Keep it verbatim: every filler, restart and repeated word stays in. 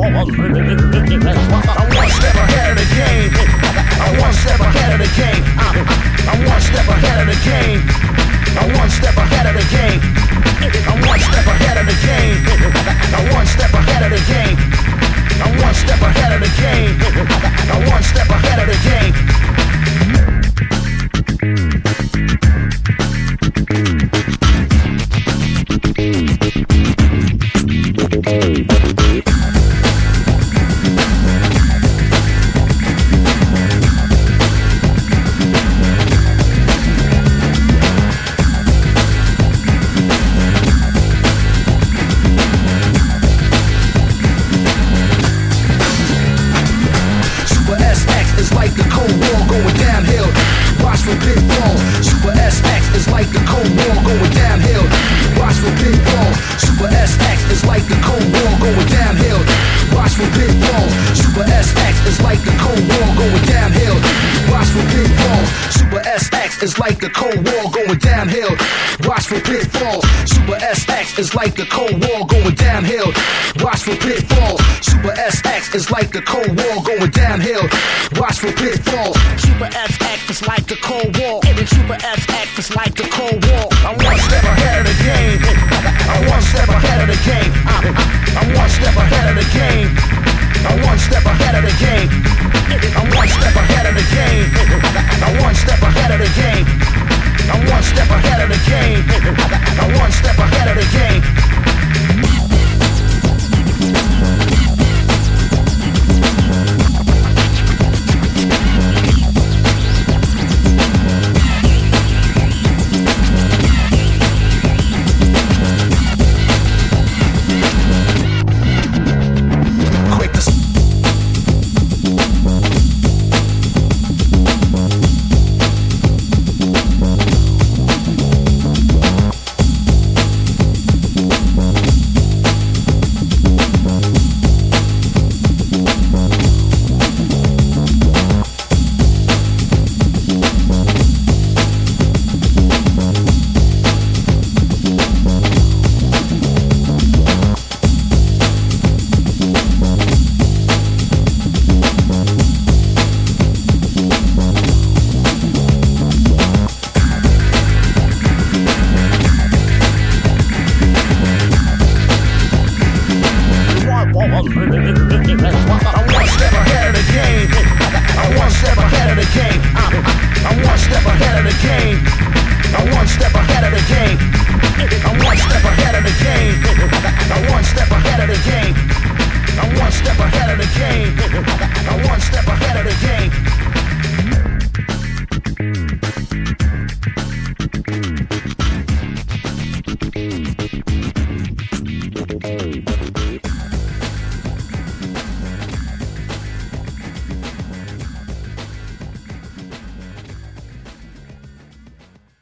one step ahead of the game. I'm one step ahead of the game. I'm one step ahead of the game. I'm one step ahead of the game. I'm one step ahead of the game. I'm one step ahead of the game. I'm one step ahead of the game. I'm one step ahead of the game. It's like the Cold War going downhill. Watch for pitfalls. Super S X is like the Cold War going downhill. Watch for pitfalls. Super S X is like the Cold War going downhill. Watch for pitfalls. Super S X is like the Cold War. Super S X is like the Cold War. I'm one step ahead of the game. I'm one step ahead of the game. I'm one step ahead of the game. I'm one step ahead of the game. I'm one step ahead of the game. I'm one step ahead of the game. I'm one step ahead of the game. I'm one step ahead of the game. One